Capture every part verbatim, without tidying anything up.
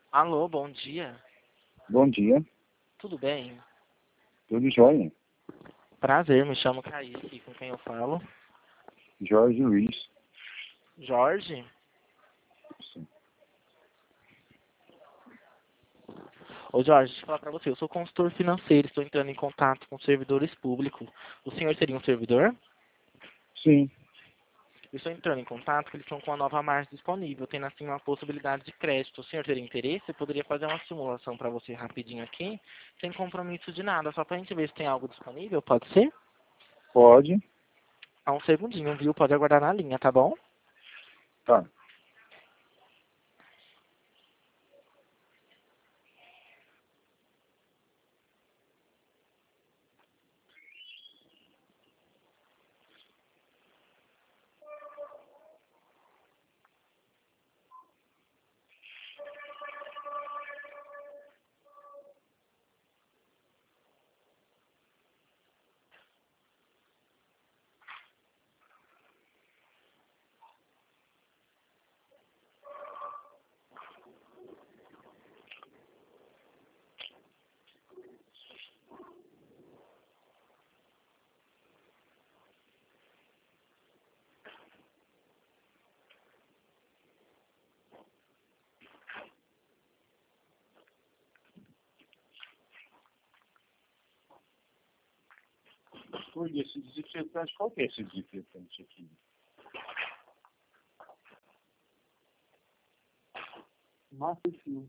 Alô, bom dia. Bom dia, Tudo bem? tudo jóia? Prazer, me chamo Kaique, com quem eu falo? Jorge Luiz. Jorge? Sim. Ô Jorge, deixa eu falar pra você, eu sou consultor financeiro, estou entrando em contato com servidores públicos. O senhor seria um servidor? Sim, Eu estou entrando em contato porque eles estão com a nova margem disponível, tendo assim uma possibilidade de crédito. O senhor teria interesse? Eu poderia fazer uma simulação para você rapidinho aqui, sem compromisso de nada, só pra gente ver se tem algo disponível, pode ser? pode. Há um segundinho, viu? Pode aguardar na linha, tá bom? Tá. Oi, esse desinfetante, qual que é esse desinfetante aqui? Masterfil.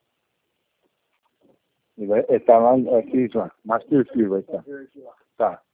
Ele vai, é, tá lá, aqui já. Masterfil vai estar. Tá.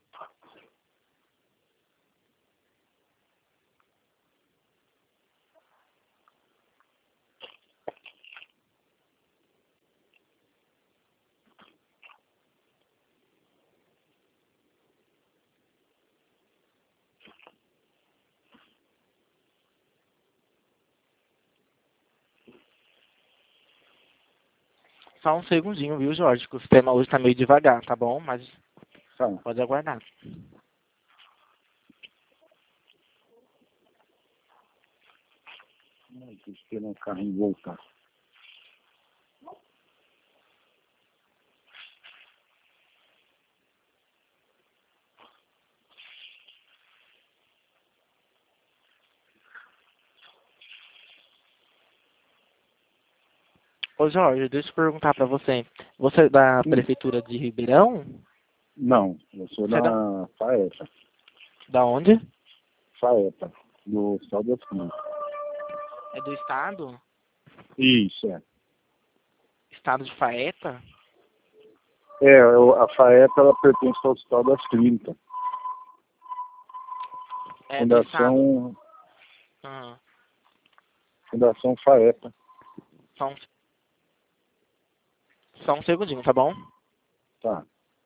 Só um segundinho, viu, Jorge? Que o sistema hoje tá meio devagar, tá bom? Mas Tá. pode aguardar. Ai, tô esperando o carrinho voltar. Ô Jorge, deixa eu perguntar pra você. Você é da Sim. prefeitura de Ribeirão? Não, eu sou Você é da, da FAEPA. da onde? FAEPA, do Estado das Cruzes. É do estado? Isso, é. Estado de Faeta? É, eu- a FAEPA, ela pertence ao Hospital das Clínicas. É do estado. Fundação, Ah, Fundação FAEPA. só, um, só um segundinho, tá bom? Tá.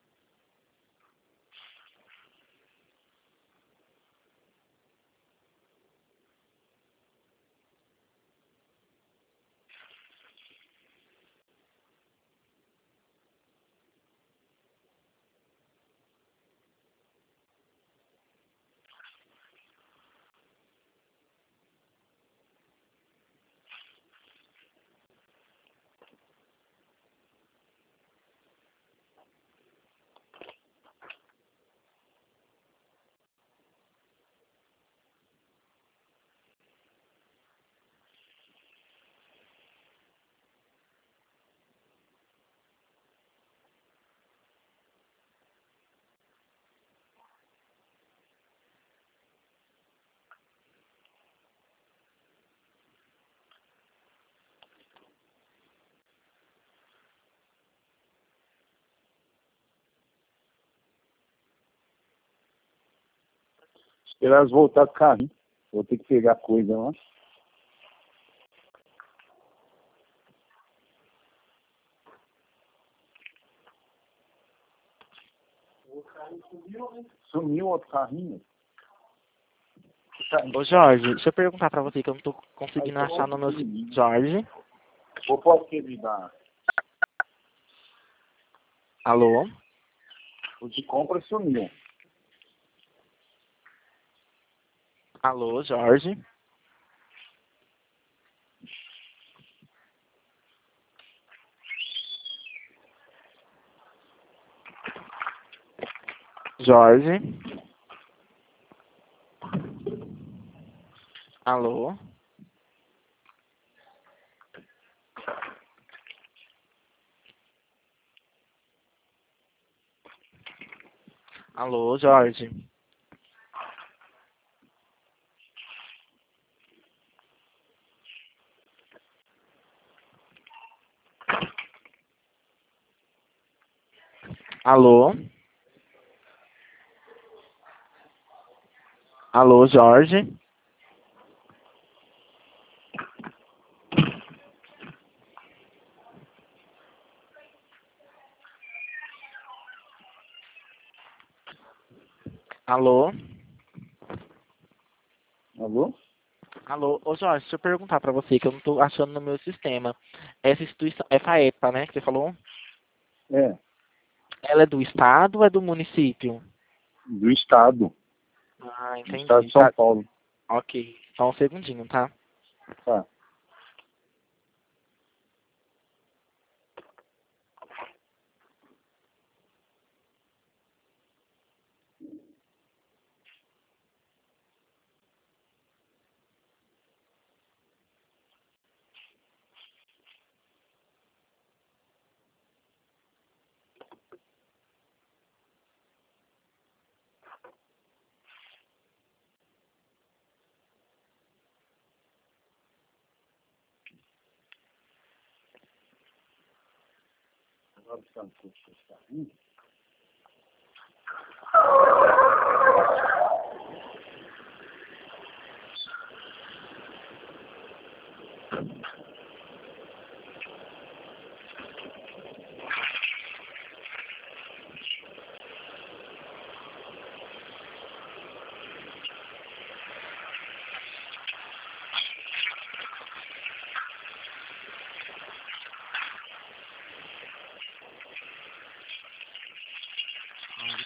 Esperar elas voltar do carrinho. Vou ter que pegar coisa lá. Sumiu outro carrinho. Ô Jorge, deixa eu perguntar pra você que eu não tô Aí conseguindo achar no coloca meu... aquele si- vídeo. Jorge? Ou pode que me dar? Alô? O de compra sumiu. Alô, Jorge? Jorge. Alô? Alô, Jorge. Alô? Alô, Jorge? Alô? Alô? Alô, ô Jorge, deixa eu perguntar pra você, que eu não tô achando no meu sistema. Essa instituição, é FAEPA, né, que você falou? É, Ela é do estado ou é do município? do estado. Ah, Do estado entendi. de São Tá, Paulo. ok. Só um segundinho, tá? Tá.